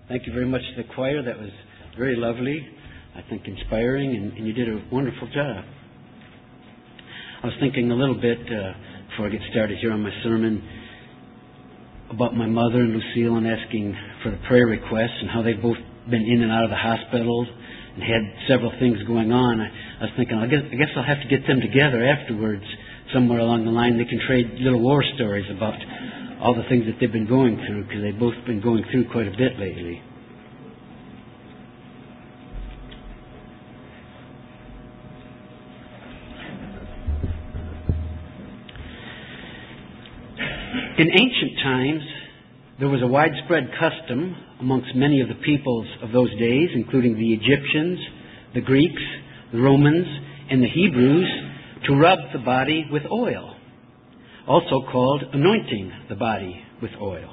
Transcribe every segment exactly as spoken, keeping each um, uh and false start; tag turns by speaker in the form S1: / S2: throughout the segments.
S1: Thank you very much to the choir. That was very lovely, I think inspiring, and, and you did a wonderful job. I was thinking a little bit, uh, before I get started here on my sermon, about my mother and Lucille and asking for the prayer requests and how they've both been in and out of the hospital and had several things going on. I, I was thinking, I guess, I guess I'll have to get them together afterwards somewhere along the line. They can trade little war stories about all the things that they've been going through, because they've both been going through quite a bit lately. In ancient times, there was a widespread custom amongst many of the peoples of those days, including the Egyptians, the Greeks, the Romans, and the Hebrews, to rub the body with oil, also called anointing the body with oil.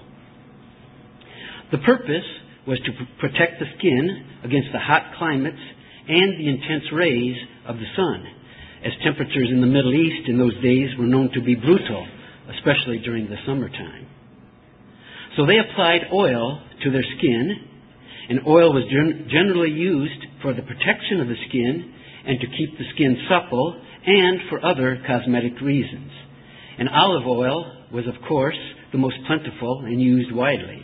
S1: The purpose was to pr- protect the skin against the hot climates and the intense rays of the sun, as temperatures in the Middle East in those days were known to be brutal, especially during the summertime. So they applied oil to their skin, and oil was gen- generally used for the protection of the skin and to keep the skin supple and for other cosmetic reasons. And olive oil was, of course, the most plentiful and used widely.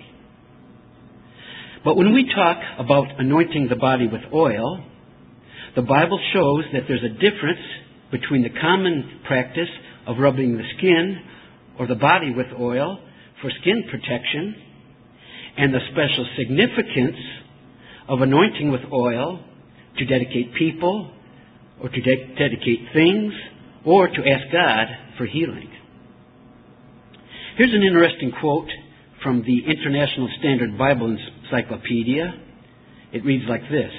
S1: But when we talk about anointing the body with oil, the Bible shows that there's a difference between the common practice of rubbing the skin or the body with oil for skin protection and the special significance of anointing with oil to dedicate people or to de- dedicate things or to ask God for healing. Here's an interesting quote from the International Standard Bible Encyclopedia. It reads like this: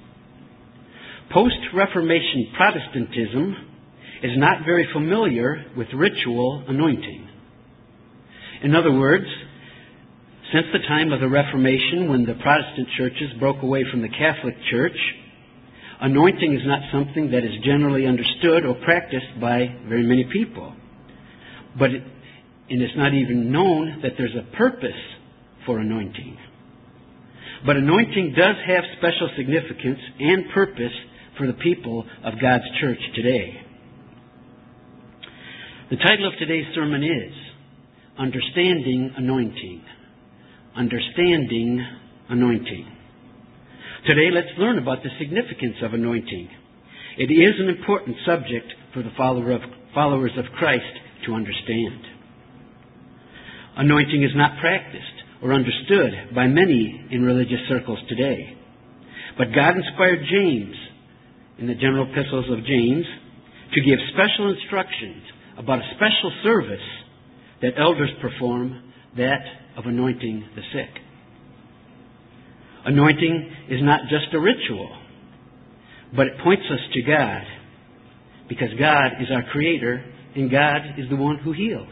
S1: Post-Reformation Protestantism is not very familiar with ritual anointing. In other words, since the time of the Reformation, when the Protestant churches broke away from the Catholic Church, anointing is not something that is generally understood or practiced by very many people. But it, and it's not even known that there's a purpose for anointing. But anointing does have special significance and purpose for the people of God's church today. The title of today's sermon is Understanding Anointing. Understanding Anointing. Today, let's learn about the significance of anointing. It is an important subject for the follower of, followers of Christ to understand. Anointing is not practiced or understood by many in religious circles today. But God inspired James, in the general epistles of James, to give special instructions about a special service that elders perform, that of anointing the sick. Anointing is not just a ritual, but it points us to God, because God is our Creator and God is the one who heals.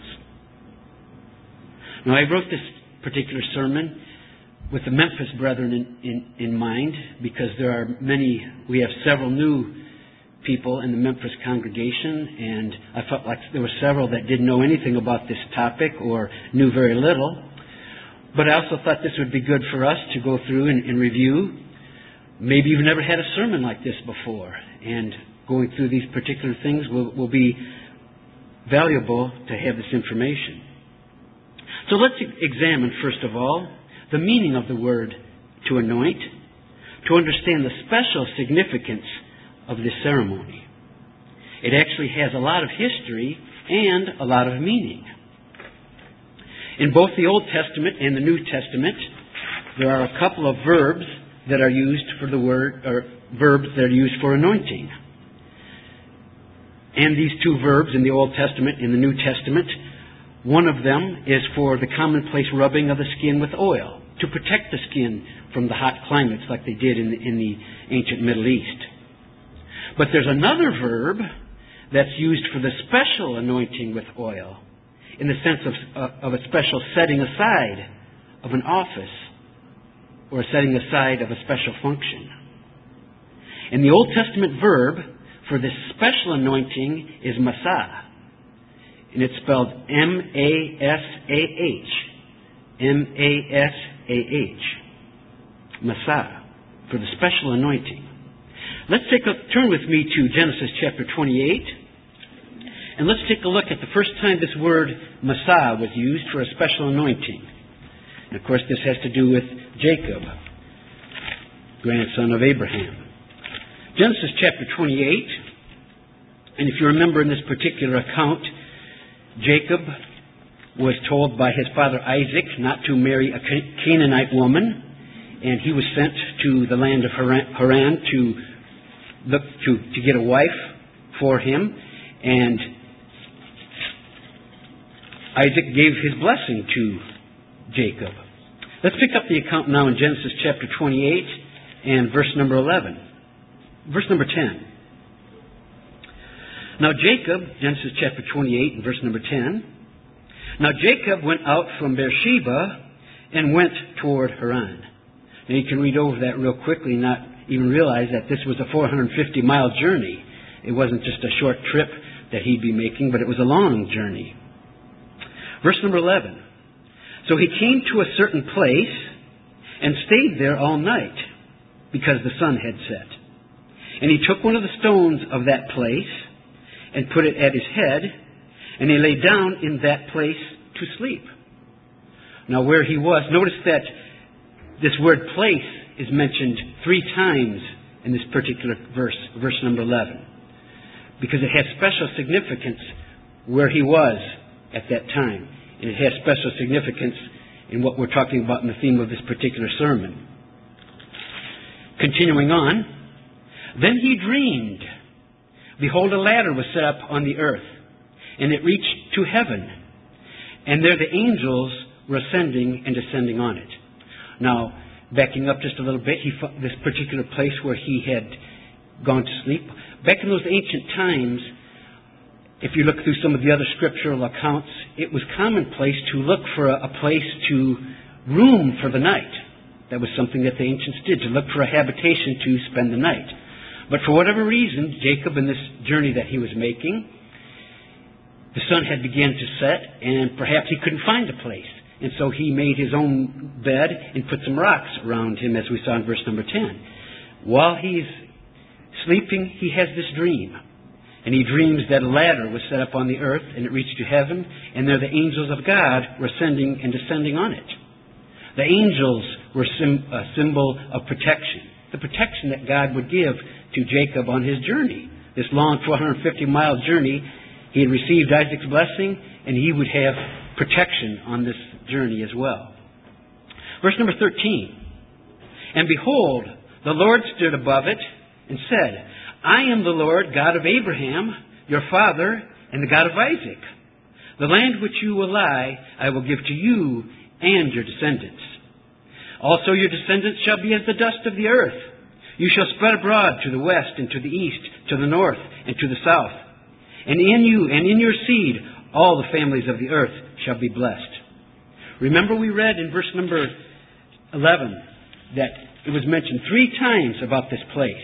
S1: Now, I wrote this particular sermon with the Memphis brethren in, in, in mind, because there are many, we have several new people in the Memphis congregation, and I felt like there were several that didn't know anything about this topic or knew very little. But I also thought this would be good for us to go through and, and review. Maybe you've never had a sermon like this before, and going through these particular things will, will be valuable to have this information. So let's examine, first of all, the meaning of the word to anoint, to understand the special significance of this ceremony. It actually has a lot of history and a lot of meaning. In both the Old Testament and the New Testament, there are a couple of verbs that are used for the word, or verbs that are used for anointing. And these two verbs in the Old Testament and the New Testament, one of them is for the commonplace rubbing of the skin with oil, to protect the skin from the hot climates like they did in the, in the ancient Middle East. But there's another verb that's used for the special anointing with oil, in the sense of, uh, of a special setting aside of an office or setting aside of a special function. And the Old Testament verb for this special anointing is masah, and it's spelled M A S A H. M A S A H. Messiah, for the special anointing. Let's take a turn with me to Genesis chapter twenty-eight, and let's take a look at the first time this word Messiah was used for a special anointing. And of course, this has to do with Jacob, grandson of Abraham. Genesis chapter twenty-eight, and if you remember in this particular account, Jacob was told by his father Isaac not to marry a Canaanite woman, and he was sent to the land of Haran to look to, to get a wife for him, and Isaac gave his blessing to Jacob. Let's pick up the account now in Genesis chapter twenty-eight and verse number eleven. Verse number ten. Now Jacob, Genesis chapter twenty-eight and verse number ten. Now Jacob went out from Beersheba and went toward Haran. Now you can read over that real quickly and not even realize that this was a four hundred fifty mile journey. It wasn't just a short trip that he'd be making, but it was a long journey. Verse number eleven. So he came to a certain place and stayed there all night because the sun had set. And he took one of the stones of that place and put it at his head, and he lay down in that place to sleep. Now where he was, notice that this word place is mentioned three times in this particular verse, verse number eleven, because it has special significance where he was at that time. And it has special significance in what we're talking about in the theme of this particular sermon. Continuing on, then he dreamed. Behold, a ladder was set up on the earth, and it reached to heaven, and there the angels were ascending and descending on it. Now, backing up just a little bit, he found this particular place where he had gone to sleep. Back in those ancient times, if you look through some of the other scriptural accounts, it was commonplace to look for a, a place to room for the night. That was something that the ancients did, to look for a habitation to spend the night. But for whatever reason, Jacob, in this journey that he was making, the sun had begun to set, and perhaps he couldn't find a place. And so he made his own bed and put some rocks around him, as we saw in verse number ten. While he's sleeping, he has this dream. And he dreams that a ladder was set up on the earth, and it reached to heaven, and there the angels of God were ascending and descending on it. The angels were sim- a symbol of protection, the protection that God would give to Jacob on his journey. This long four hundred fifty mile journey, he had received Isaac's blessing, and he would have protection on this journey as well. Verse number thirteen. And behold, the Lord stood above it and said, I am the Lord, God of Abraham, your father, and the God of Isaac. The land which you will lie, I will give to you and your descendants. Also your descendants shall be as the dust of the earth. You shall spread abroad to the west and to the east, to the north and to the south. And in you and in your seed all the families of the earth shall be blessed. Remember we read in verse number eleven that it was mentioned three times about this place.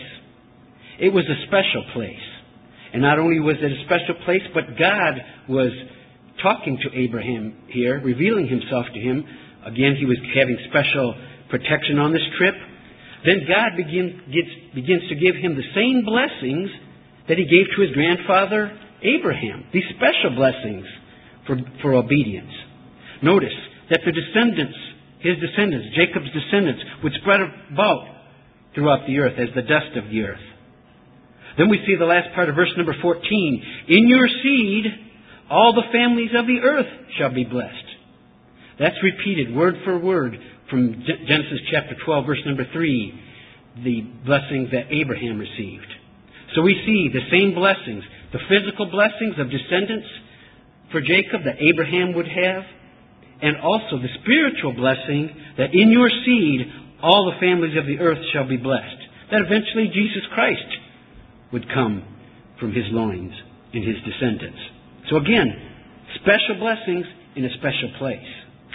S1: It was a special place. And not only was it a special place, but God was talking to Abraham here, revealing himself to him. Again, he was having special protection on this trip. Then God begin, gets, begins to give him the same blessings that he gave to his grandfather Abraham. These special blessings for, for obedience. Notice that the descendants, his descendants, Jacob's descendants, would spread about throughout the earth as the dust of the earth. Then we see the last part of verse number fourteen. In your seed, all the families of the earth shall be blessed. That's repeated word for word from Genesis chapter twelve, verse number three, the blessings that Abraham received. So we see the same blessings, the physical blessings of descendants for Jacob that Abraham would have, and also the spiritual blessing that in your seed, all the families of the earth shall be blessed. That eventually Jesus Christ would come from his loins and his descendants. So again, special blessings in a special place.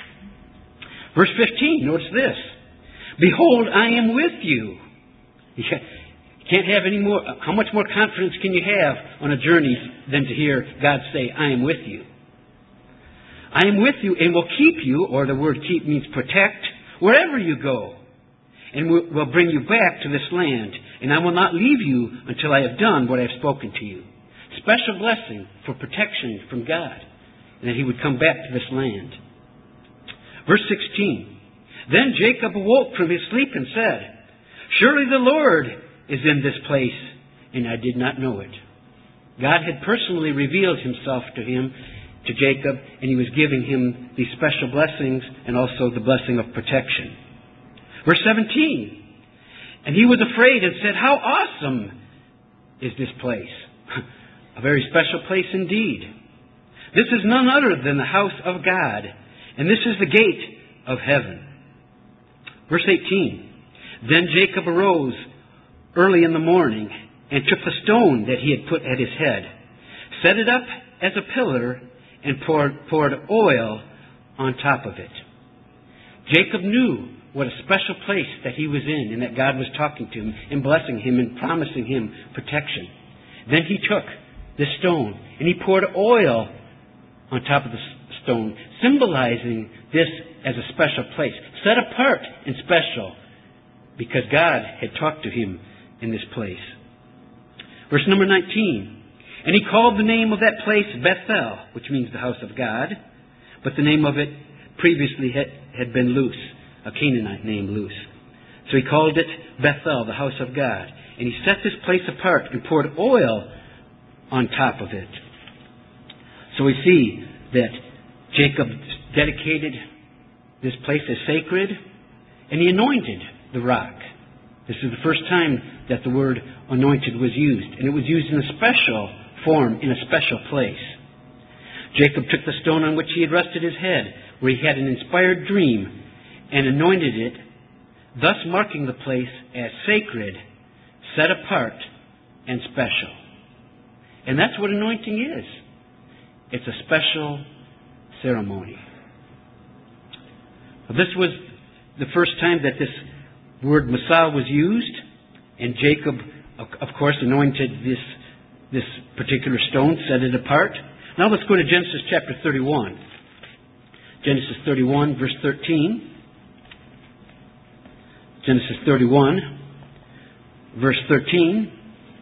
S1: Verse fifteen, notice this. Behold, I am with you. You can't have any more. How much more confidence can you have on a journey than to hear God say, I am with you? I am with you and will keep you, or the word keep means protect, wherever you go. and will bring you back to this land, and I will not leave you until I have done what I have spoken to you. Special blessing for protection from God, and that he would come back to this land. Verse sixteen. Then Jacob awoke from his sleep and said, surely the Lord is in this place, and I did not know it. God had personally revealed himself to him, to Jacob, and he was giving him these special blessings and also the blessing of protection. Verse seventeen. And he was afraid and said, how awesome is this place? A very special place indeed. This is none other than the house of God, and this is the gate of heaven. Verse eighteen. Then Jacob arose early in the morning and took the stone that he had put at his head, set it up as a pillar, and poured, poured oil on top of it. Jacob knew what a special place that he was in, and that God was talking to him and blessing him and promising him protection. Then he took this stone and he poured oil on top of the stone, symbolizing this as a special place, set apart and special, because God had talked to him in this place. Verse number nineteen. And he called the name of that place Bethel, which means the house of God, but the name of it previously had, had been Luz, a Canaanite named Luz. So he called it Bethel, the house of God. And he set this place apart and poured oil on top of it. So we see that Jacob dedicated this place as sacred, and he anointed the rock. This is the first time that the word anointed was used, and it was used in a special form, in a special place. Jacob took the stone on which he had rested his head, where he had an inspired dream, and anointed it, thus marking the place as sacred, set apart, and special. And that's what anointing is. It's a special ceremony. Now, this was the first time that this word Messiah was used, and Jacob, of course, anointed this, this particular stone, set it apart. Now let's go to Genesis chapter thirty-one. Genesis thirty-one, verse thirteen. Genesis thirty-one, verse thirteen.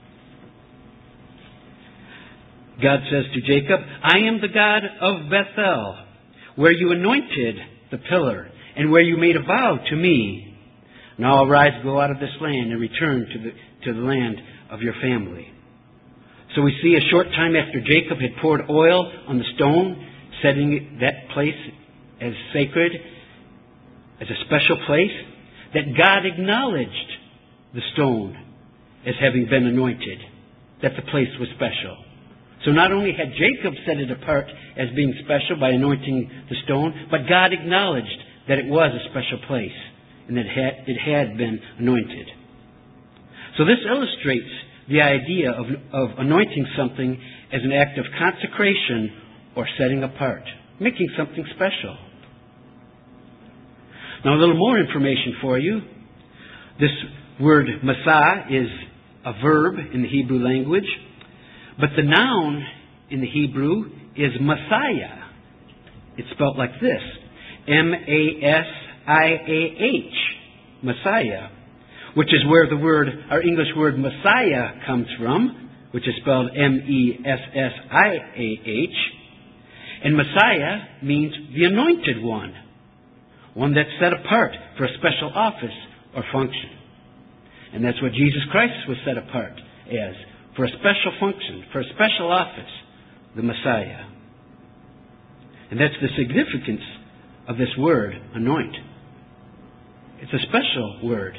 S1: God says to Jacob, I am the God of Bethel, where you anointed the pillar, and where you made a vow to me. Now arise, go out of this land, and return to the, to the land of your family. So we see a short time after Jacob had poured oil on the stone, setting that place as sacred, as a special place, that God acknowledged the stone as having been anointed, that the place was special. So not only had Jacob set it apart as being special by anointing the stone, but God acknowledged that it was a special place and that it had, it had been anointed. So this illustrates the idea of, of anointing something as an act of consecration or setting apart, making something special. Now a little more information for you. This word Messiah is a verb in the Hebrew language, but the noun in the Hebrew is Messiah. It's spelled like this, M A S I A H, Messiah, which is where the word, our English word Messiah comes from, which is spelled M E S S I A H. And Messiah means the anointed one, one that's set apart for a special office or function. And that's what Jesus Christ was set apart as, for a special function, for a special office, the Messiah. And that's the significance of this word, anoint. It's a special word.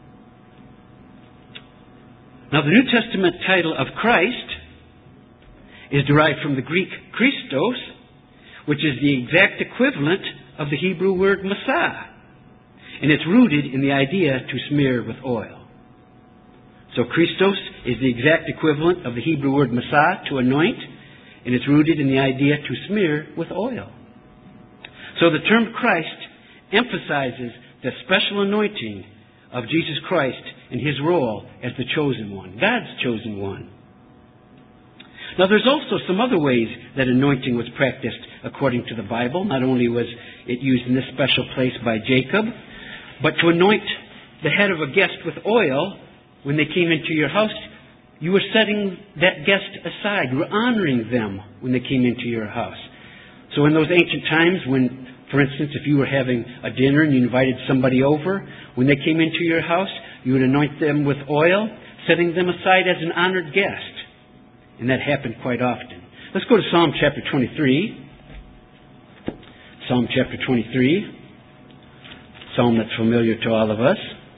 S1: Now, the New Testament title of Christ is derived from the Greek Christos, which is the exact equivalent of the Hebrew word Messiah. And it's rooted in the idea to smear with oil. So Christos is the exact equivalent of the Hebrew word Messiah, to anoint, and it's rooted in the idea to smear with oil. So the term Christ emphasizes the special anointing of Jesus Christ and his role as the chosen one, God's chosen one. Now there's also some other ways that anointing was practiced according to the Bible. Not only was it used in this special place by Jacob, but to anoint the head of a guest with oil when they came into your house, you were setting that guest aside. You were honoring them when they came into your house. So in those ancient times when, for instance, if you were having a dinner and you invited somebody over, when they came into your house, you would anoint them with oil, setting them aside as an honored guest. And that happened quite often. Let's go to Psalm chapter twenty-three. Psalm chapter twenty-three. Psalm that's familiar to all of us.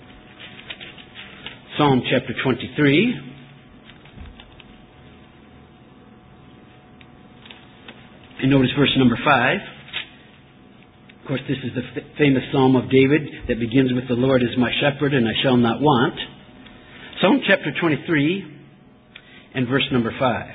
S1: Psalm chapter twenty-three. And notice verse number five. Of course, this is the f- famous Psalm of David that begins with, "The Lord is my shepherd, and I shall not want." Psalm chapter twenty-three and verse number five.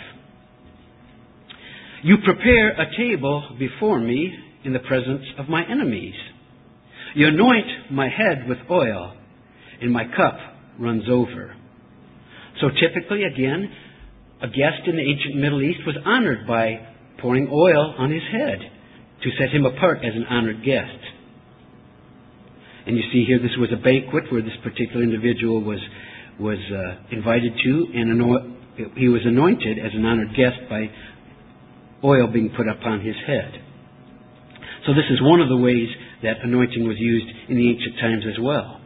S1: "You prepare a table before me in the presence of my enemies. You anoint my head with oil, and my cup runs over." So typically, again, a guest in the ancient Middle East was honored by pouring oil on his head to set him apart as an honored guest. And you see here, this was a banquet where this particular individual was was uh, invited to, and ano- he was anointed as an honored guest by oil being put upon his head. So this is one of the ways that anointing was used in the ancient times as well.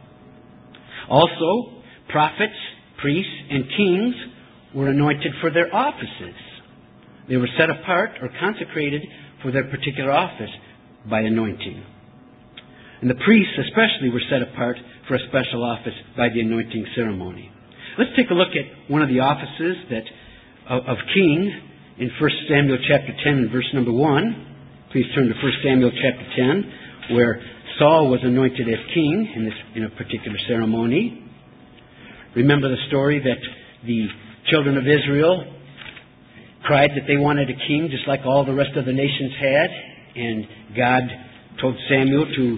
S1: Also, prophets, priests, and kings were anointed for their offices. They were set apart or consecrated for their particular office by anointing. And the priests especially were set apart for a special office by the anointing ceremony. Let's take a look at one of the offices that of, of king in First Samuel chapter ten and verse number one. Please turn to First Samuel chapter ten, where Saul was anointed as king in this in a particular ceremony. Remember the story that the children of Israel cried that they wanted a king just like all the rest of the nations had, and God told Samuel to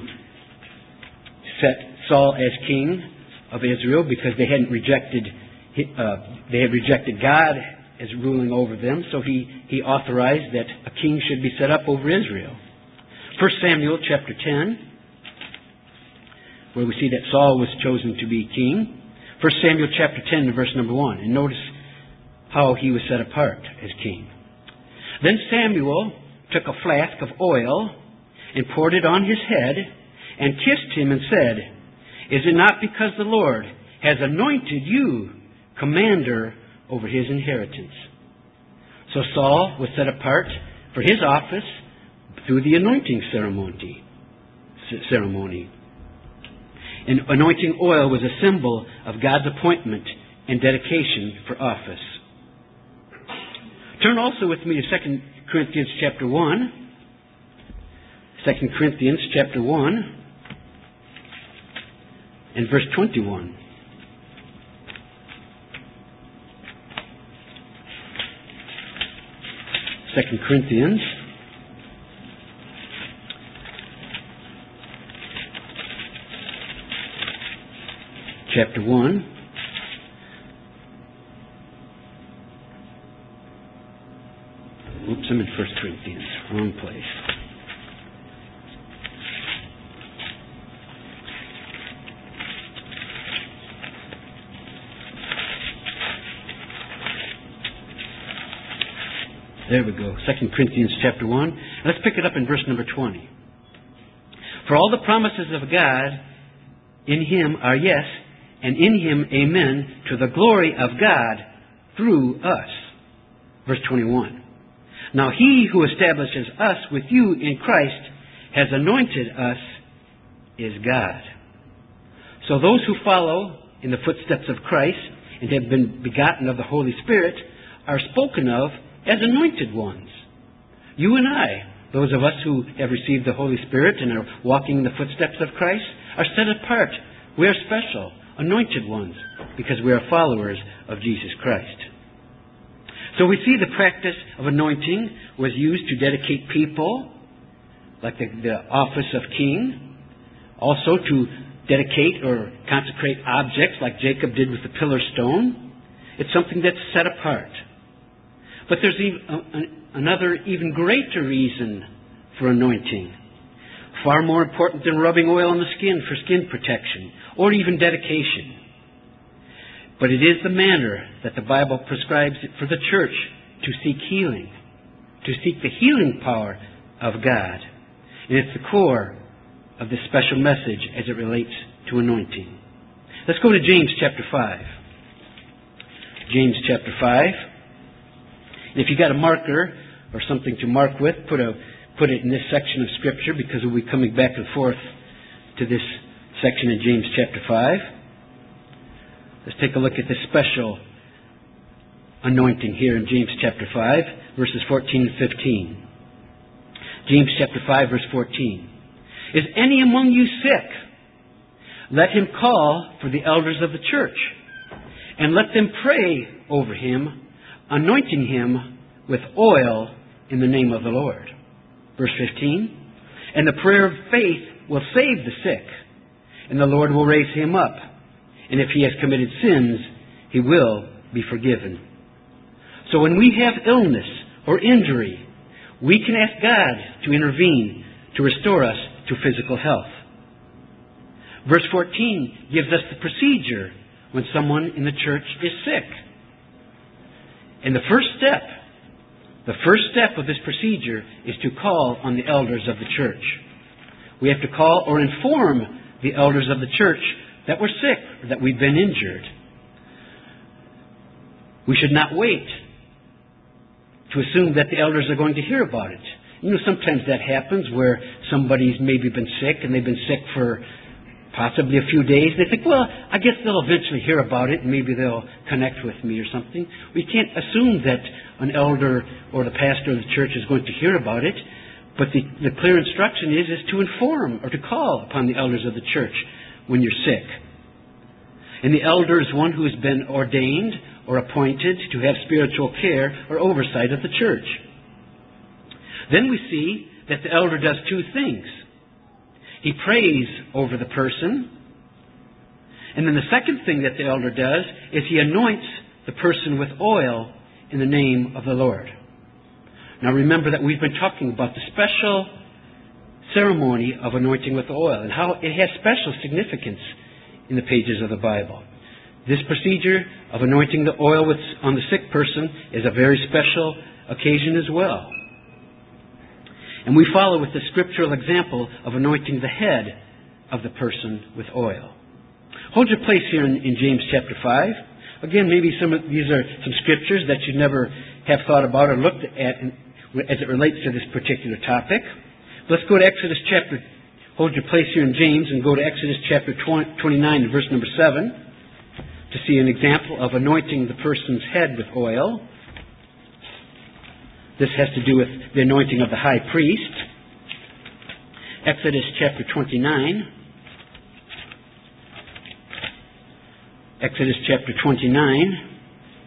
S1: set Saul as king of Israel because they hadn't rejected uh, they had rejected God as ruling over them, so he, he authorized that a king should be set up over Israel. First Samuel chapter ten, where we see that Saul was chosen to be king. First Samuel chapter ten, verse number one. And notice how he was set apart as king. "Then Samuel took a flask of oil and poured it on his head and kissed him and said, 'Is it not because the Lord has anointed you commander over his inheritance?'" So Saul was set apart for his office through the anointing ceremony. ceremony. And anointing oil was a symbol of God's appointment and dedication for office. Turn also with me to Second Corinthians chapter one. Second Corinthians chapter one and verse twenty-one. Second Corinthians chapter one. Oops, I'm in First Corinthians. Wrong place. There we go. Second Corinthians chapter one. Let's pick it up in verse number twenty. "For all the promises of God in him are yes, and in him amen, to the glory of God through us." Verse twenty-one. "Now he who establishes us with you in Christ has anointed us is God." So those who follow in the footsteps of Christ and have been begotten of the Holy Spirit are spoken of as anointed ones. You and I, those of us who have received the Holy Spirit and are walking in the footsteps of Christ, are set apart. We are special, anointed ones, because we are followers of Jesus Christ. So we see the practice of anointing was used to dedicate people, like the, the office of king, also to dedicate or consecrate objects like Jacob did with the pillar stone. It's something that's set apart. But there's even, uh, another even greater reason for anointing. far more important than rubbing oil on the skin for skin protection or even dedication. But it is the manner that the Bible prescribes it for the church to seek healing, to seek the healing power of God. And it's the core of this special message as it relates to anointing. Let's go to James chapter five. James chapter five. And if you got a marker or something to mark with, put a put it in this section of Scripture, because we'll be coming back and forth to this section in James chapter five. Let's take a look at this special anointing here in James chapter five, verses fourteen and fifteen. James chapter five, verse fourteen. Is any among you sick? Let him call for the elders of the church, and let them pray over him, anointing him with oil in the name of the Lord. Verse fifteen. And the prayer of faith will save the sick, and the Lord will raise him up. And if he has committed sins, he will be forgiven. So when we have illness or injury, we can ask God to intervene to restore us to physical health. Verse fourteen gives us the procedure when someone in the church is sick. And the first step, the first step of this procedure is to call on the elders of the church. We have to call or inform the elders of the church that we're sick or that we've been injured. We should not wait to assume that the elders are going to hear about it. You know, sometimes that happens where somebody's maybe been sick and they've been sick for possibly a few days. They think, well, I guess they'll eventually hear about it and maybe they'll connect with me or something. We can't assume that an elder or the pastor of the church is going to hear about it. But the, the clear instruction is, is to inform or to call upon the elders of the church when you're sick. And the elder is one who has been ordained or appointed to have spiritual care or oversight of the church. Then we see that the elder does two things. He prays over the person. And then the second thing that the elder does is he anoints the person with oil in the name of the Lord. Now remember that we've been talking about the special ceremony of anointing with oil and how it has special significance in the pages of the Bible. This procedure of anointing the oil with, on the sick person is a very special occasion as well. And we follow with the scriptural example of anointing the head of the person with oil. Hold your place here in, in James chapter five. Again, maybe some of these are some scriptures that you never have thought about or looked at in, as it relates to this particular topic. Let's go to Exodus chapter, hold your place here in James and go to Exodus chapter twenty-nine and verse number seven to see an example of anointing the person's head with oil. This has to do with the anointing of the high priest. Exodus chapter twenty-nine. Exodus chapter twenty-nine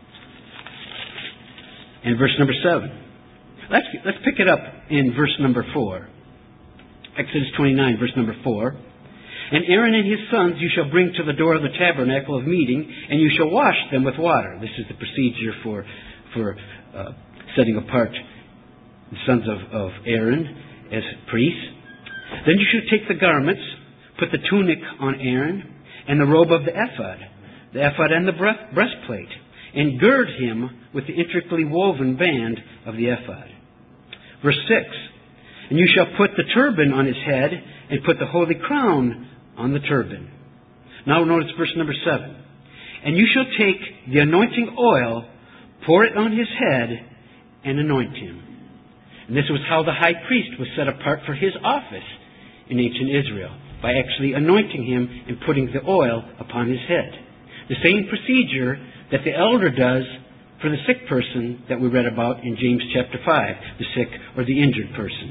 S1: and verse number seven. Let's, let's pick it up in verse number four. Exodus twenty-nine, verse number four. And Aaron and his sons you shall bring to the door of the tabernacle of meeting, and you shall wash them with water. This is the procedure for for uh, setting apart the sons of, of Aaron as priests. Then you shall take the garments, put the tunic on Aaron, and the robe of the ephod, the ephod and the breastplate, and gird him with the intricately woven band of the ephod. Verse six. And you shall put the turban on his head, and put the holy crown on the turban. Now notice verse number seven. And you shall take the anointing oil, pour it on his head, and anoint him. And this was how the high priest was set apart for his office in ancient Israel, by actually anointing him and putting the oil upon his head. The same procedure that the elder does for the sick person that we read about in James chapter five, the sick or the injured person.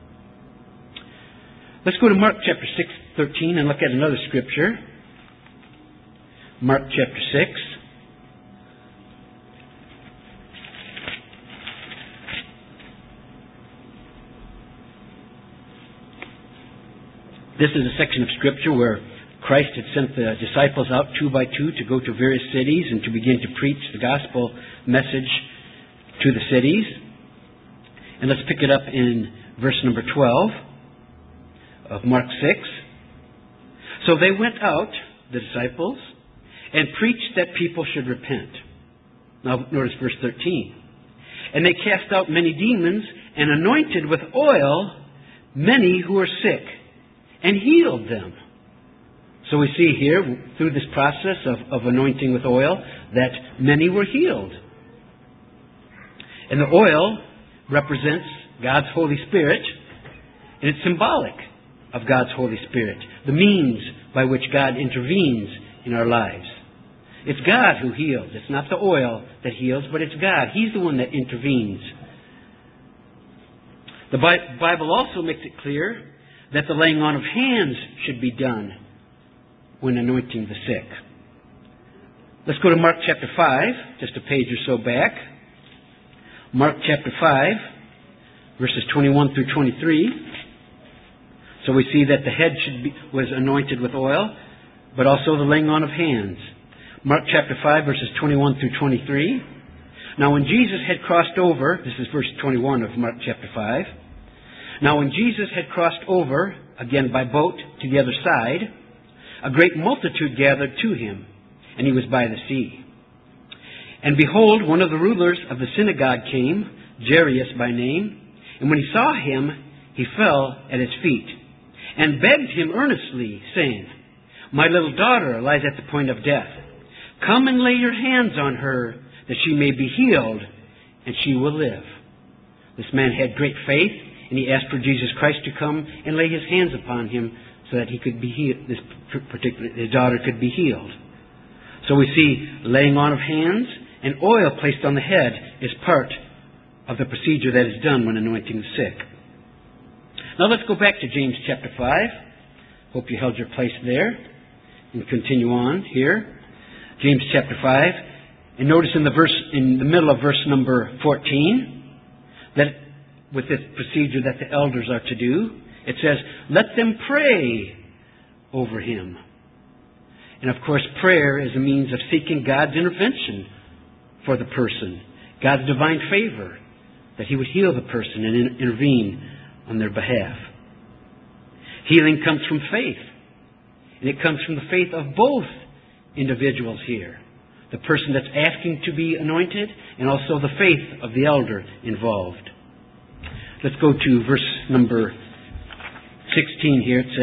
S1: Let's go to Mark chapter six, thirteen and look at another scripture. Mark chapter six. This is a section of scripture where Christ had sent the disciples out two by two to go to various cities and to begin to preach the gospel message to the cities. And let's pick it up in verse number twelve. of Mark six. So they went out, the disciples, and preached that people should repent. Now notice verse thirteen. And they cast out many demons and anointed with oil many who were sick and healed them. So we see here, through this process of, of anointing with oil, that many were healed. And the oil represents God's Holy Spirit, and it's symbolic of God's Holy Spirit, the means by which God intervenes in our lives. It's God who heals. It's not the oil that heals, but it's God. He's the one that intervenes. The Bible also makes it clear that the laying on of hands should be done when anointing the sick. Let's go to Mark chapter five, just a page or so back. Mark chapter five, verses twenty-one through twenty-three. So we see that the head should be, was anointed with oil, but also the laying on of hands. Mark chapter five, verses twenty-one through twenty-three. Now when Jesus had crossed over, this is verse twenty-one of Mark chapter five. Now when Jesus had crossed over, again by boat, to the other side, a great multitude gathered to him, and he was by the sea. And behold, one of the rulers of the synagogue came, Jairus by name, and when he saw him, he fell at his feet, and begged him earnestly, saying, My little daughter lies at the point of death. Come and lay your hands on her, that she may be healed, and she will live. This man had great faith, and he asked for Jesus Christ to come and lay his hands upon him so that he could be healed, this particular, his daughter could be healed. So we see laying on of hands and oil placed on the head is part of the procedure that is done when anointing the sick. Now let's go back to James chapter five. Hope you held your place there. And continue on here. James chapter five. And notice in the verse, in the middle of verse number fourteen, that with this procedure that the elders are to do, it says, let them pray over him. And of course, prayer is a means of seeking God's intervention for the person, God's divine favor, that he would heal the person and intervene on their behalf. Healing comes from faith, and it comes from the faith of both individuals here. The person that's asking to be anointed, and also the faith of the elder involved. Let's go to verse number sixteen here. It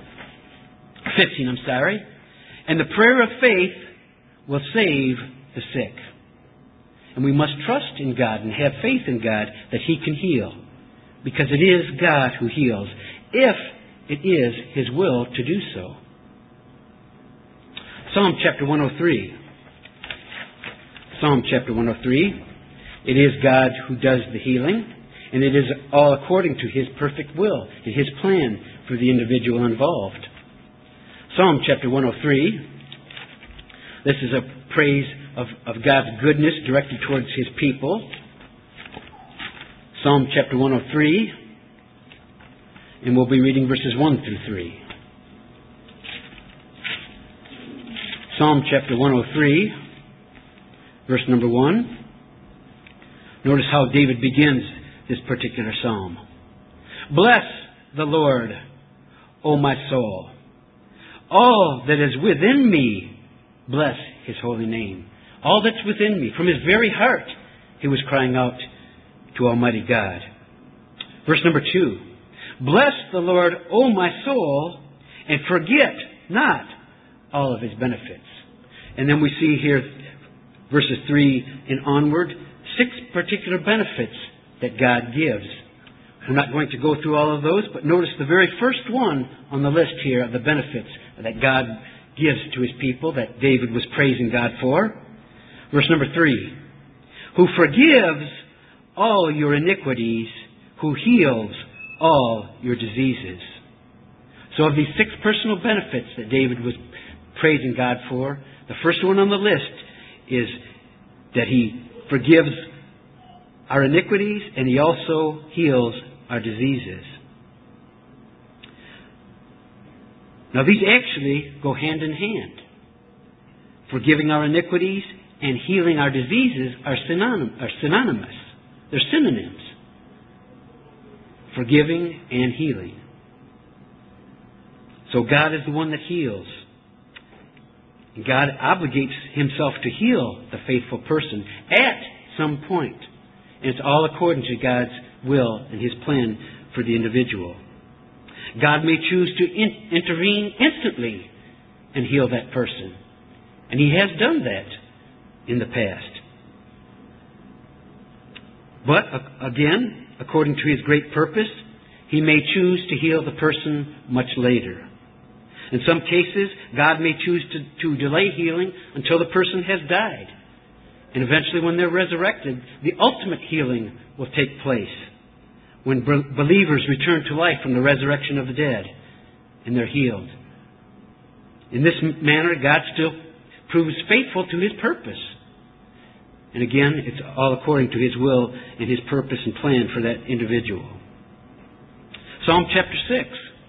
S1: says, fifteen, I'm sorry. And the prayer of faith will save the sick. And we must trust in God and have faith in God that he can heal. Because it is God who heals, if it is his will to do so. Psalm chapter one oh three. Psalm chapter one oh three. It is God who does the healing, and it is all according to his perfect will and his plan for the individual involved. Psalm chapter one oh three. This is a praise of, of God's goodness directed towards his people. Psalm chapter one oh three. And we'll be reading verses one through three. Psalm chapter one oh three, verse number one. Notice how David begins this particular psalm. Bless the Lord, O my soul. All that is within me, bless his holy name. All that's within me, from his very heart, he was crying out to Almighty God. Verse number two. Bless the Lord, O my soul, and forget not all of his benefits. And then we see here, verses three and onward, six particular benefits that God gives. We're not going to go through all of those, but notice the very first one on the list here of the benefits that God gives to his people, that David was praising God for. Verse number three. Who forgives all your iniquities, who heals all your diseases. So of these six personal benefits that David was praising God for, the first one on the list is that he forgives our iniquities and he also heals our diseases. Now these actually go hand in hand. Forgiving our iniquities and healing our diseases are, synonym, are synonymous. They're synonyms. Forgiving and healing. So God is the one that heals. God obligates himself to heal the faithful person at some point. And it's all according to God's will and his plan for the individual. God may choose to in- intervene instantly and heal that person. And he has done that in the past. But, again, according to his great purpose, he may choose to heal the person much later. In some cases, God may choose to, to delay healing until the person has died. And eventually, when they're resurrected, the ultimate healing will take place. When be- believers return to life from the resurrection of the dead, and they're healed. In this manner, God still proves faithful to his purpose. And again, it's all according to his will and his purpose and plan for that individual. Psalm chapter six.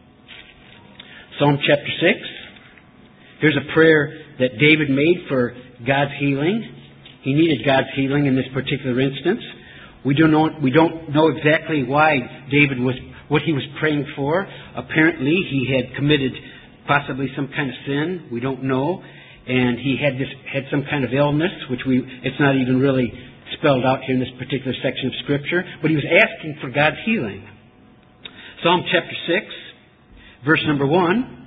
S1: Psalm chapter six. Here's a prayer that David made for God's healing. He needed God's healing in this particular instance. We don't know, we don't know exactly why David was, what he was praying for. Apparently, he had committed possibly some kind of sin. We don't know. And he had this, had some kind of illness, which we, it's not even really spelled out here in this particular section of Scripture. But he was asking for God's healing. Psalm chapter six, verse number one.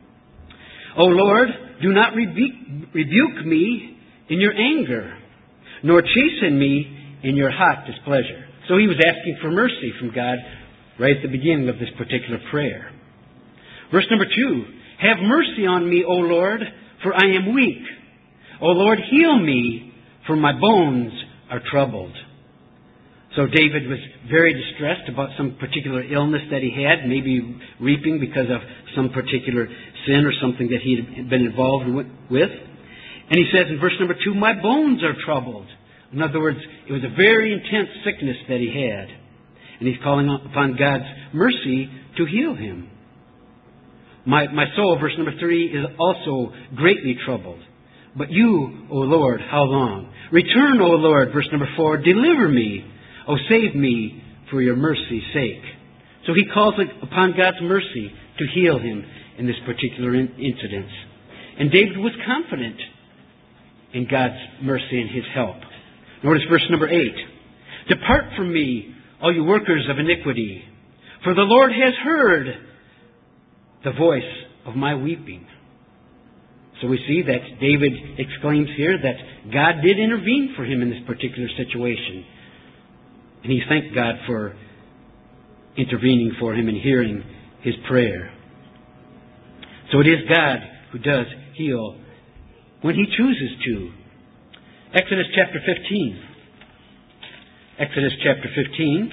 S1: O Lord, do not rebuke, rebuke me in your anger, nor chasten me in your hot displeasure. So he was asking for mercy from God right at the beginning of this particular prayer. Verse number two. Have mercy on me, O Lord, for I am weak. O Lord, heal me, for my bones are troubled. So David was very distressed about some particular illness that he had, maybe reaping because of some particular sin or something that he had been involved with. And he says in verse number two, my bones are troubled. In other words, it was a very intense sickness that he had. And he's calling upon God's mercy to heal him. My, my soul, verse number three, is also greatly troubled. But you, O Lord, how long? Return, O Lord, verse number four, deliver me. O save me for your mercy's sake. So he calls upon God's mercy to heal him in this particular in- incident. And David was confident in God's mercy and his help. Notice verse number eight. Depart from me, all you workers of iniquity, for the Lord has heard the voice of my weeping. So we see that David exclaims here that God did intervene for him in this particular situation. And he thanked God for intervening for him and hearing his prayer. So it is God who does heal when he chooses to. Exodus chapter fifteen. Exodus chapter fifteen.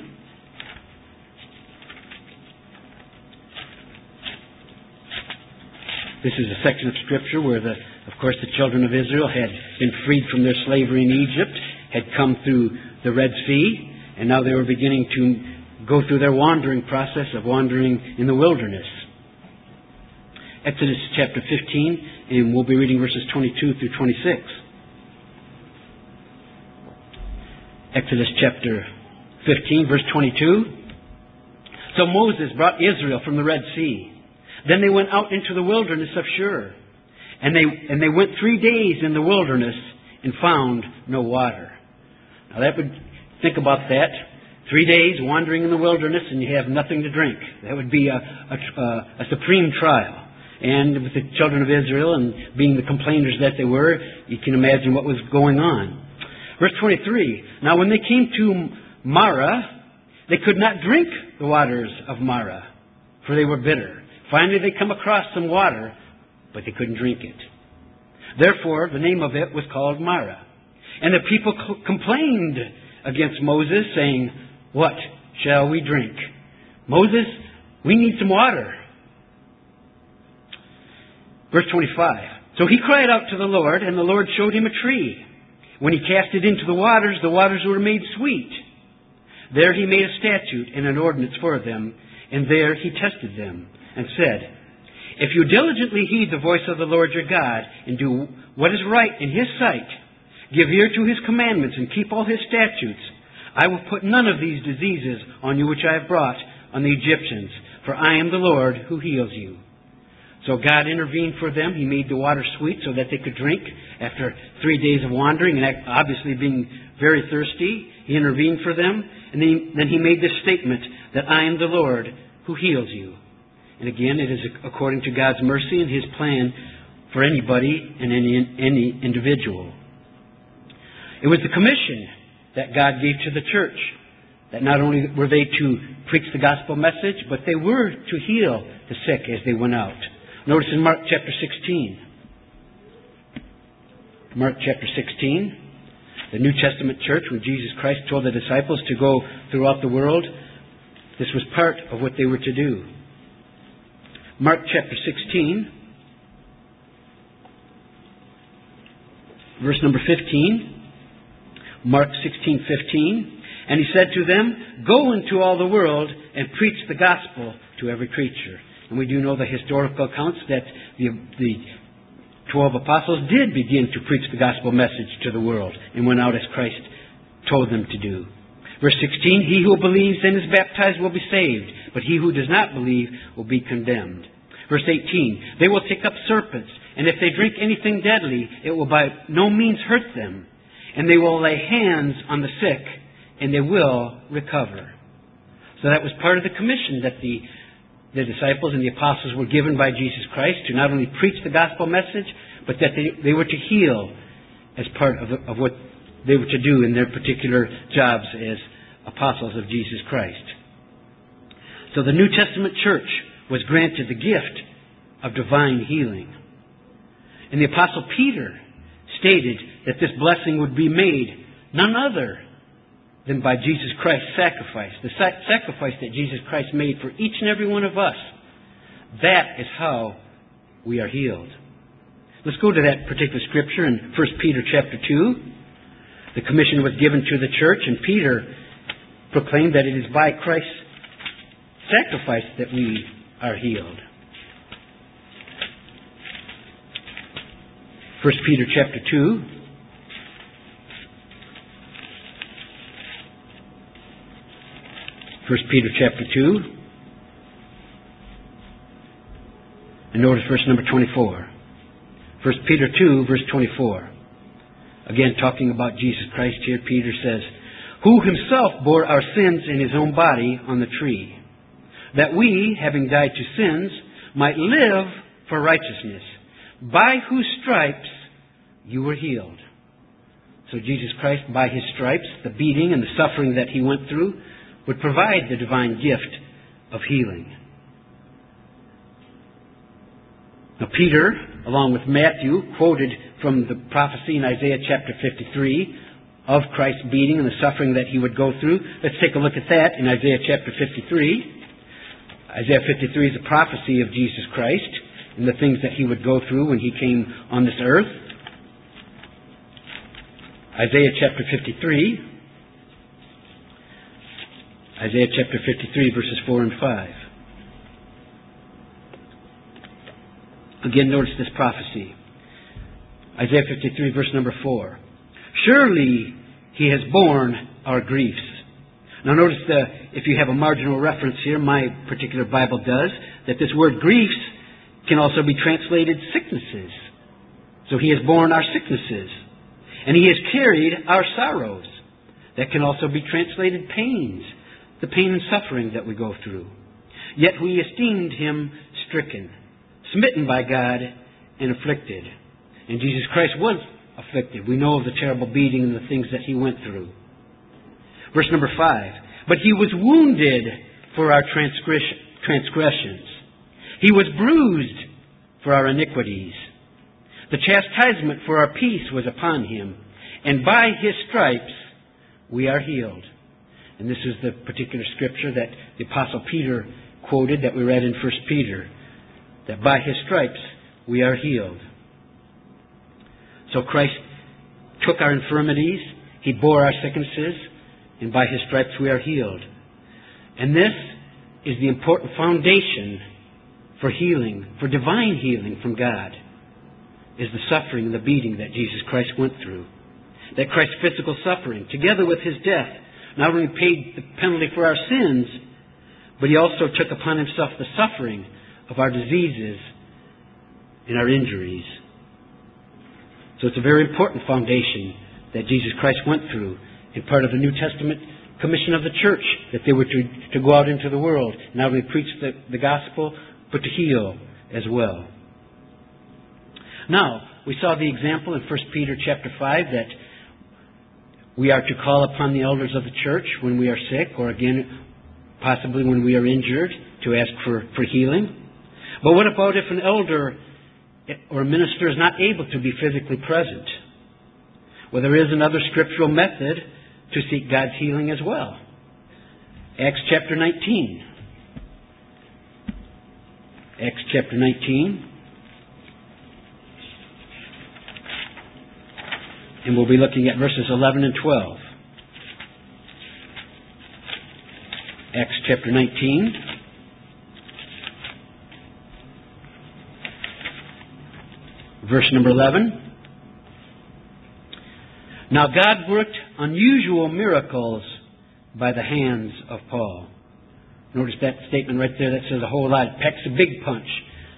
S1: This is a section of Scripture where, the, of course, the children of Israel had been freed from their slavery in Egypt, had come through the Red Sea, and now they were beginning to go through their wandering process of wandering in the wilderness. Exodus chapter fifteen, and we'll be reading verses twenty-two through twenty-six. Exodus chapter fifteen, verse twenty-two. So Moses brought Israel from the Red Sea. Then they went out into the wilderness of Shur. And they, and they went three days in the wilderness and found no water. Now that would, think about that. Three days wandering in the wilderness and you have nothing to drink. That would be a, a, a supreme trial. And with the children of Israel and being the complainers that they were, you can imagine what was going on. Verse twenty-three. Now when they came to Marah, they could not drink the waters of Marah, for they were bitter. Finally they come across some water, but they couldn't drink it. Therefore the name of it was called Marah. And the people co- complained against Moses, saying, what shall we drink? Moses, we need some water. Verse twenty-five. So he cried out to the Lord, and the Lord showed him a tree. When he cast it into the waters, the waters were made sweet. There he made a statute and an ordinance for them, and there he tested them, and said, if you diligently heed the voice of the Lord your God, and do what is right in his sight, give ear to his commandments, and keep all his statutes, I will put none of these diseases on you which I have brought on the Egyptians, for I am the Lord who heals you. So God intervened for them. He made the water sweet so that they could drink after three days of wandering and obviously being very thirsty. He intervened for them. And then he, then he made this statement that I am the Lord who heals you. And again, it is according to God's mercy and His plan for anybody and any, any individual. It was the commission that God gave to the church, that not only were they to preach the gospel message, but they were to heal the sick as they went out. Notice in Mark chapter sixteen. Mark chapter sixteen, the New Testament church, when Jesus Christ told the disciples to go throughout the world, this was part of what they were to do. Mark chapter sixteen, verse number fifteen. Mark sixteen fifteen. And He said to them, go into all the world and preach the gospel to every creature. And we do know the historical accounts that the, the twelve apostles did begin to preach the gospel message to the world and went out as Christ told them to do. Verse sixteen, he who believes and is baptized will be saved, but he who does not believe will be condemned. Verse eighteen, they will take up serpents, and if they drink anything deadly, it will by no means hurt them. And they will lay hands on the sick, and they will recover. So that was part of the commission that the, the disciples and the apostles were given by Jesus Christ, to not only preach the gospel message, but that they, they were to heal as part of, of what they were to do in their particular jobs as apostles of Jesus Christ. So the New Testament church was granted the gift of divine healing. And the Apostle Peter stated that this blessing would be made none other than by Jesus Christ's sacrifice. The sac- sacrifice that Jesus Christ made for each and every one of us. That is how we are healed. Let's go to that particular scripture in First Peter chapter two. The commission was given to the church, and Peter proclaimed that it is by Christ's sacrifice that we are healed. First Peter chapter two. First Peter chapter two. And notice verse number twenty-four. First Peter two, verse twenty-four. Again, talking about Jesus Christ here, Peter says, who himself bore our sins in his own body on the tree, that we, having died to sins, might live for righteousness, by whose stripes you were healed. So Jesus Christ, by His stripes, the beating and the suffering that He went through, would provide the divine gift of healing. Now Peter, along with Matthew, quoted from the prophecy in Isaiah chapter fifty-three of Christ's beating and the suffering that He would go through. Let's take a look at that in Isaiah chapter fifty-three. Isaiah fifty-three is a prophecy of Jesus Christ and the things that He would go through when He came on this earth. Isaiah chapter fifty-three. Isaiah chapter fifty-three, verses four and five. Again, notice this prophecy. Isaiah fifty-three, verse number four. Surely He has borne our griefs. Now notice the, if you have a marginal reference here, my particular Bible does, that this word griefs can also be translated sicknesses. So He has borne our sicknesses. And He has carried our sorrows. That can also be translated pains. The pain and suffering that we go through. Yet we esteemed Him stricken, smitten by God, and afflicted. And Jesus Christ was afflicted. We know of the terrible beating and the things that He went through. Verse number five. But He was wounded for our transgressions. He was bruised for our iniquities. The chastisement for our peace was upon Him, and by His stripes we are healed. And this is the particular scripture that the Apostle Peter quoted that we read in First Peter, that by His stripes we are healed. So Christ took our infirmities, He bore our sicknesses, and by His stripes we are healed. And this is the important foundation for healing, for divine healing from God, is the suffering and the beating that Jesus Christ went through. That Christ's physical suffering, together with His death, not only paid the penalty for our sins, but He also took upon Himself the suffering of our diseases in our injuries. So it's a very important foundation that Jesus Christ went through in part of the New Testament commission of the church, that they were to, to go out into the world, not only preach the, the gospel, but to heal as well. Now, we saw the example in First Peter chapter five that we are to call upon the elders of the church when we are sick, or again, possibly when we are injured, to ask for, for healing. But what about if an elder or a minister is not able to be physically present? Well, there is another scriptural method to seek God's healing as well. Acts chapter nineteen. Acts chapter nineteen. And we'll be looking at verses eleven and twelve. Acts chapter nineteen. Verse number eleven. Now God worked unusual miracles by the hands of Paul. Notice that statement right there that says a whole lot. It packs a big punch.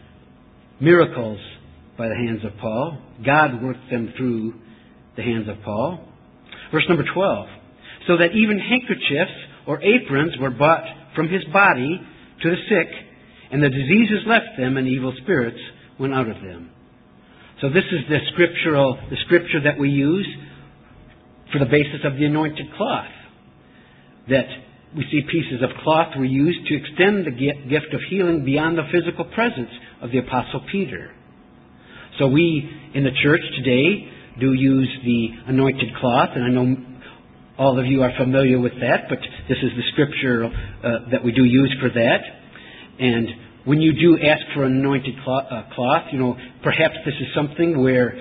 S1: Miracles by the hands of Paul. God worked them through the hands of Paul. Verse number twelve. So that even handkerchiefs or aprons were brought from his body to the sick, and the diseases left them, and evil spirits went out of them. So this is the scriptural, the scripture that we use for the basis of the anointed cloth. That we see pieces of cloth were used to extend the gift of healing beyond the physical presence of the Apostle Peter. So we in the church today do use the anointed cloth, and I know all of you are familiar with that, but this is the scripture uh, that we do use for that. And when you do ask for an anointed cloth, uh, cloth, you know, perhaps this is something where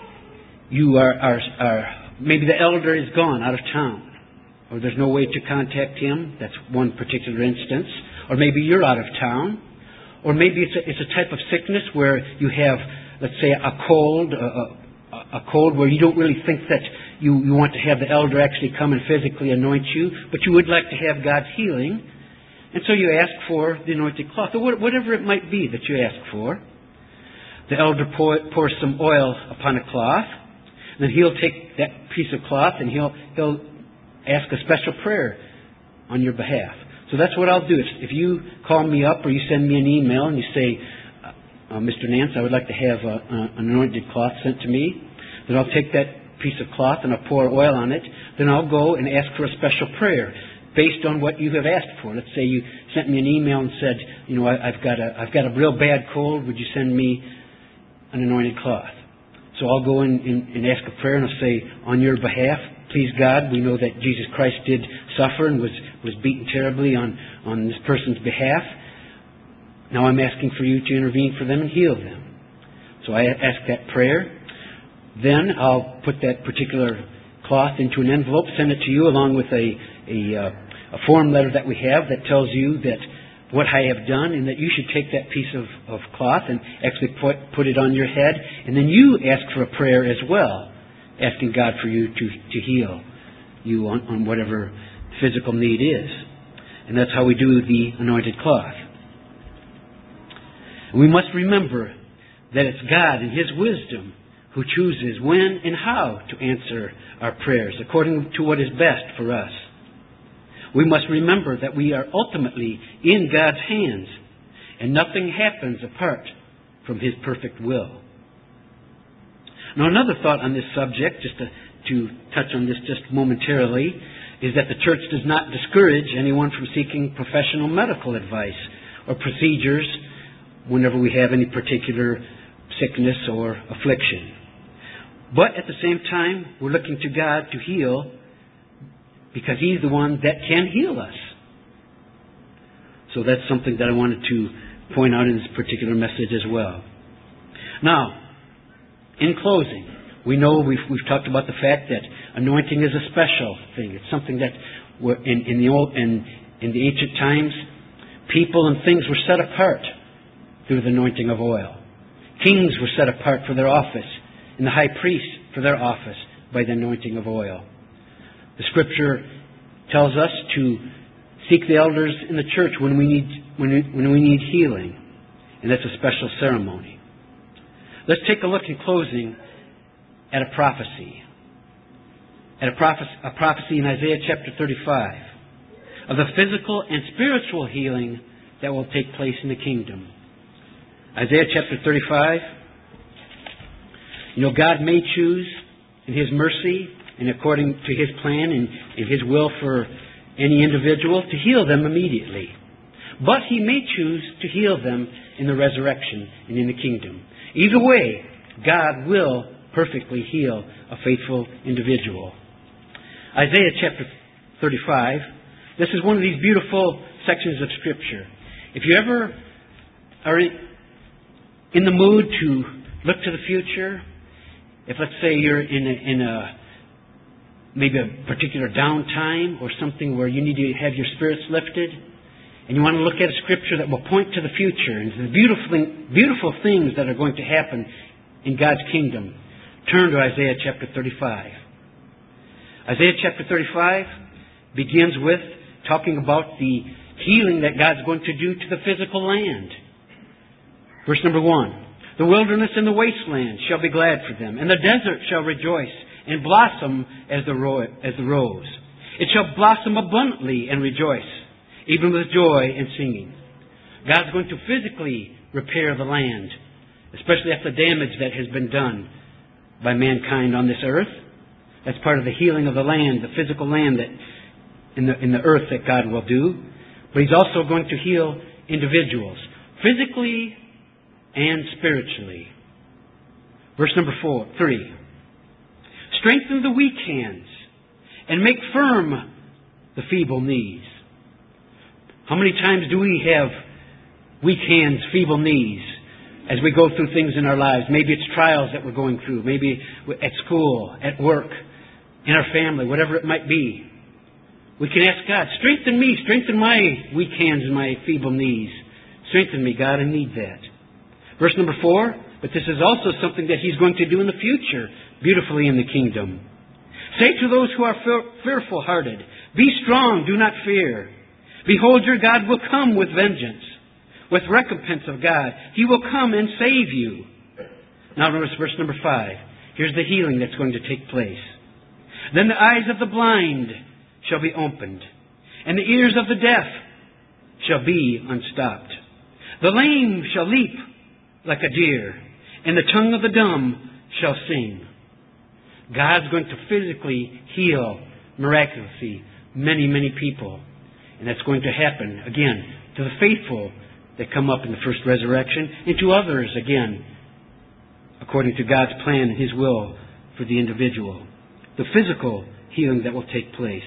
S1: you are, are, are, maybe the elder is gone, out of town, or there's no way to contact him. That's one particular instance. Or maybe you're out of town, or maybe it's a, it's a type of sickness where you have, let's say, a cold, a, a, a cold where you don't really think that you, you want to have the elder actually come and physically anoint you, but you would like to have God's healing. And so you ask for the anointed cloth, or whatever it might be that you ask for. The elder pour, pours some oil upon a cloth, and then he'll take that piece of cloth and he'll he'll ask a special prayer on your behalf. So that's what I'll do. If, if you call me up or you send me an email and you say, uh, Mister Nance, I would like to have a, a, an anointed cloth sent to me, then I'll take that piece of cloth and I'll pour oil on it. Then I'll go and ask for a special prayer based on what you have asked for. Let's say you sent me an email and said, you know, I, I've got a I've got a real bad cold. Would you send me an anointed cloth? So I'll go in and, and ask a prayer, and I'll say, on your behalf, please God, we know that Jesus Christ did suffer and was, was beaten terribly on, on this person's behalf. Now I'm asking for you to intervene for them and heal them. So I ask that prayer. Then I'll put that particular cloth into an envelope, send it to you along with a a, uh, a form letter that we have that tells you that what I have done, and that you should take that piece of, of cloth and actually put, put it on your head, and then you ask for a prayer as well, asking God for you to, to heal you on, on whatever physical need is. And that's how we do the anointed cloth. We must remember that it's God in His wisdom who chooses when and how to answer our prayers according to what is best for us. We must remember that we are ultimately in God's hands, and nothing happens apart from His perfect will. Now, another thought on this subject, just to, to touch on this just momentarily, is that the church does not discourage anyone from seeking professional medical advice or procedures whenever we have any particular sickness or affliction. But at the same time, we're looking to God to heal, because He's the one that can heal us. So that's something that I wanted to point out in this particular message as well. Now, in closing, we know we've, we've talked about the fact that anointing is a special thing. It's something that were in, in the old in, in the ancient times, people and things were set apart through the anointing of oil. Kings were set apart for their office, and the high priest for their office by the anointing of oil. The Scripture tells us to seek the elders in the church when we need when we, when we need healing, and that's a special ceremony. Let's take a look in closing at a prophecy. At a prophecy, a prophecy in Isaiah chapter thirty-five of the physical and spiritual healing that will take place in the kingdom. Isaiah chapter thirty-five. You know, God may choose in His mercy and according to His plan and in His will for any individual to heal them immediately. But He may choose to heal them in the resurrection and in the kingdom. Either way, God will perfectly heal a faithful individual. Isaiah chapter thirty-five. This is one of these beautiful sections of Scripture. If you ever are in the mood to look to the future, if let's say you're in a, in a maybe a particular downtime or something where you need to have your spirits lifted, and you want to look at a Scripture that will point to the future and the beautiful, beautiful things that are going to happen in God's kingdom, turn to Isaiah chapter thirty-five. Isaiah chapter thirty-five begins with talking about the healing that God's going to do to the physical land. Verse number one. The wilderness and the wasteland shall be glad for them, and the desert shall rejoice and blossom as the, ro- as the rose. It shall blossom abundantly and rejoice, even with joy and singing. God's going to physically repair the land, especially after the damage that has been done by mankind on this earth. That's part of the healing of the land, the physical land that in the, in the earth that God will do. But He's also going to heal individuals, physically and spiritually. Verse number four, three. Strengthen the weak hands and make firm the feeble knees. How many times do we have weak hands, feeble knees as we go through things in our lives? Maybe it's trials that we're going through. Maybe at school, at work, in our family, whatever it might be. We can ask God, strengthen me, strengthen my weak hands and my feeble knees. Strengthen me, God, I need that. Verse number four, but this is also something that He's going to do in the future, beautifully in the kingdom. Say to those who are fearful-hearted, be strong, do not fear. Behold, your God will come with vengeance, with recompense of God. He will come and save you. Now notice verse number five. Here's the healing that's going to take place. Then the eyes of the blind shall be opened, and the ears of the deaf shall be unstopped. The lame shall leap like a deer, and the tongue of the dumb shall sing. God's going to physically heal, miraculously, many, many people. And that's going to happen, again, to the faithful that come up in the first resurrection, and to others, again, according to God's plan and His will for the individual. The physical healing that will take place.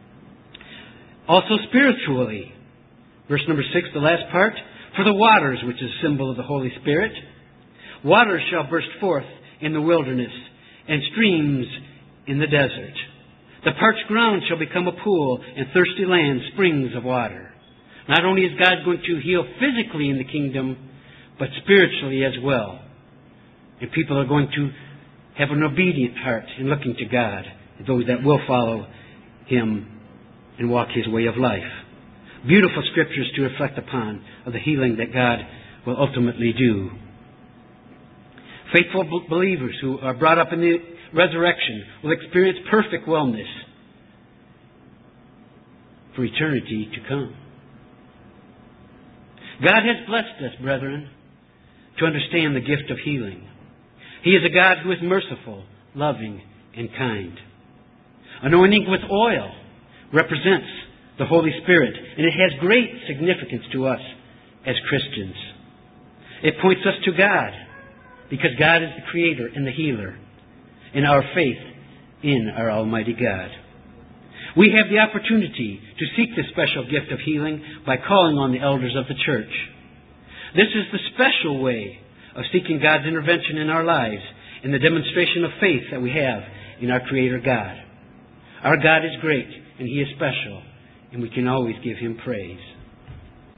S1: Also spiritually. Verse number six, the last part. For the waters, which is a symbol of the Holy Spirit, waters shall burst forth in the wilderness, and streams in the desert. The parched ground shall become a pool, and thirsty land springs of water. Not only is God going to heal physically in the kingdom, but spiritually as well. And people are going to have an obedient heart in looking to God, those that will follow Him and walk His way of life. Beautiful scriptures to reflect upon of the healing that God will ultimately do. Faithful believers who are brought up in the resurrection will experience perfect wellness for eternity to come. God has blessed us, brethren, to understand the gift of healing. He is a God who is merciful, loving, and kind. Anointing with oil represents the Holy Spirit, and it has great significance to us as Christians. It points us to God, because God is the Creator and the Healer, and our faith in our Almighty God. We have the opportunity to seek this special gift of healing by calling on the elders of the church. This is the special way of seeking God's intervention in our lives and the demonstration of faith that we have in our Creator God. Our God is great, and He is special, and we can always give Him praise.